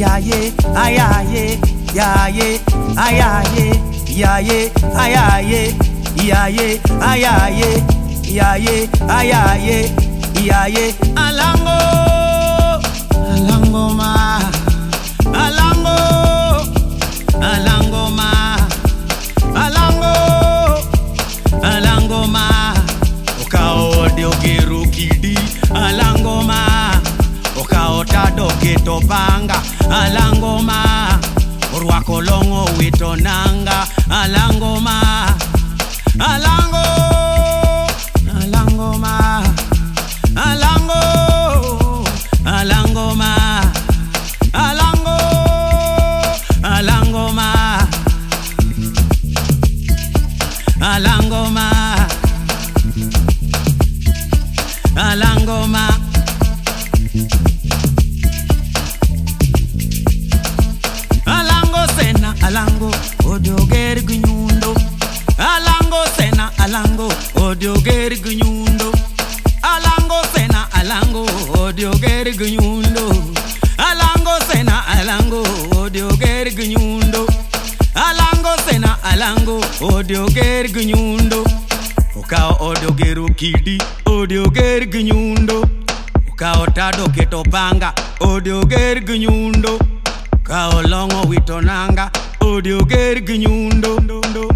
yaye, ayaye, yaye, ayaye, yaye, ayaye, yaye, ayaye, yaye, ayaye, yaye, alango, alango ma, alango, alango ma, alango, alango ma, okao de ogeru kidi, alango ma, okao tado keto panga, alango ma, orwako longo wito nanga, alango ma, alango, alango ma, alango, alango ma, alango, alango ma, alango ma, alango ma, alango sena, alango, odioger gunyundo, alango sena, alango, odioger gunyundo, alango sena, alango, odioger gunyundo, alango sena, alango, odioger gunyundo, alango sena, alango, odioger gunyundo, okao odiogeru kidi, odioger gunyundo, okao tado keto panga, odioger gunyundo, okao longo wito nanga, odioger gunyundo.